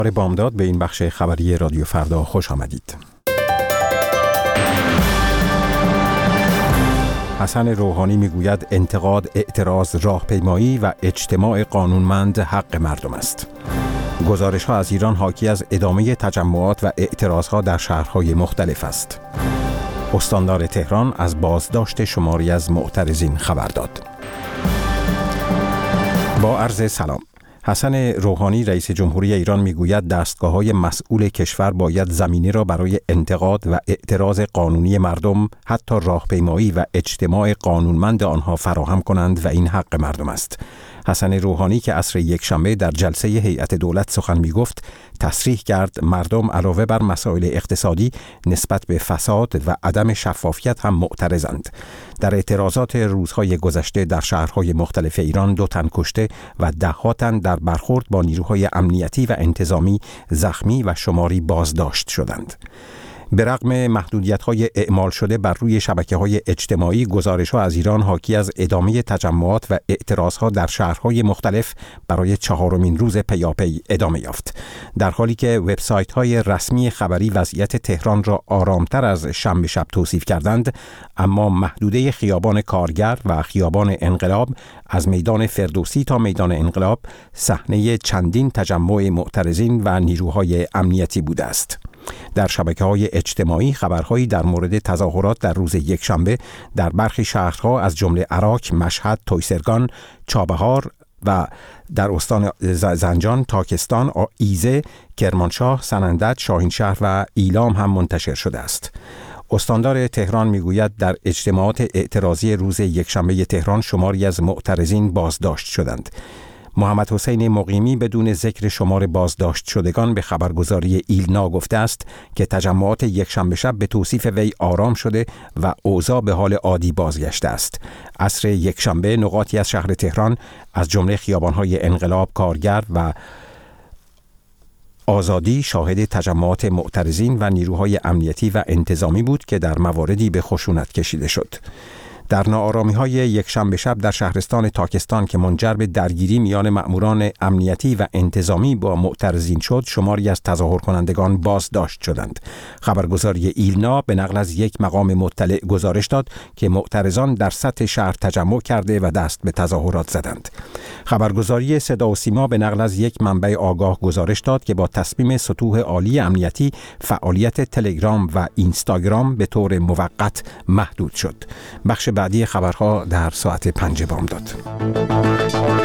بامداد به این بخش خبری رادیو فردا خوش آمدید. حسن روحانی میگوید انتقاد، اعتراض، راهپیمایی و اجتماع قانونمند حق مردم است. گزارش‌ها از ایران حاکی از ادامه تجمعات و اعتراضها در شهرهای مختلف است. استاندار تهران از بازداشت شماری از معترضین خبر داد. با عرض سلام. حسن روحانی رئیس جمهوری ایران میگوید دستگاه‌های مسئول کشور باید زمینه را برای انتقاد و اعتراض قانونی مردم، حتی راهپیمایی و اجتماع قانونمند آنها فراهم کنند و این حق مردم است. حسن روحانی که عصر یکشنبه در جلسه هیئت دولت سخن میگفت، تصریح کرد مردم علاوه بر مسائل اقتصادی نسبت به فساد و عدم شفافیت هم معترضند. در اعتراضات روزهای گذشته در شهرهای مختلف ایران 2 تن کشته و 10 تن در برخورد با نیروهای امنیتی و انتظامی زخمی و شماری بازداشت شدند. به رغم محدودیت‌های اعمال شده بر روی شبکه‌های اجتماعی، گزارش‌ها از ایران حاکی از ادامه تجمعات و اعتراضها در شهرهای مختلف برای 4مین روز پیاپی ادامه یافت. در حالی که وبسایت‌های رسمی خبری وضعیت تهران را آرامتر از شنبه شب توصیف کردند، اما محدوده خیابان کارگر و خیابان انقلاب از میدان فردوسی تا میدان انقلاب صحنه چندین تجمع معترضین و نیروهای امنیتی بوده است. در شبکه‌های اجتماعی خبرهایی در مورد تظاهرات در روز یکشنبه در برخی شهرها از جمله عراق، مشهد، تویسرگان، چابهار و در استان زنجان، تاکستان، ایزه، کرمانشاه، سنندج، شاهینشهر و ایلام هم منتشر شده است. استاندار تهران میگوید در اجتماعات اعتراضی روز یکشنبه تهران شماری از معترضین بازداشت شدند. محمد حسین مقیمی بدون ذکر شمار بازداشت شدگان به خبرگزاری ایلنا گفته است که تجمعات یکشنبه شب به توصیف وی آرام شده و اوضاع به حال عادی بازگشته است. عصر یکشنبه نقاطی از شهر تهران از جمله خیابان‌های انقلاب، کارگر و آزادی شاهد تجمعات معترضین و نیروهای امنیتی و انتظامی بود که در مواردی به خشونت کشیده شد. در ناآرامی‌های یکشنبه شب در شهرستان تاکستان که منجر به درگیری میان مأموران امنیتی و انتظامی با معترضین شد، شماری از تظاهر کنندگان بازداشت شدند. خبرگزاری ایلنا به نقل از یک مقام مطلع گزارش داد که معترضان در سطح شهر تجمع کرده و دست به تظاهرات زدند. خبرگزاری صدا و سیما به نقل از یک منبع آگاه گزارش داد که با تصمیم سطوح عالی امنیتی فعالیت تلگرام و اینستاگرام به طور موقت محدود شد. بخش بعدی خبرها در ساعت 5 بامداد.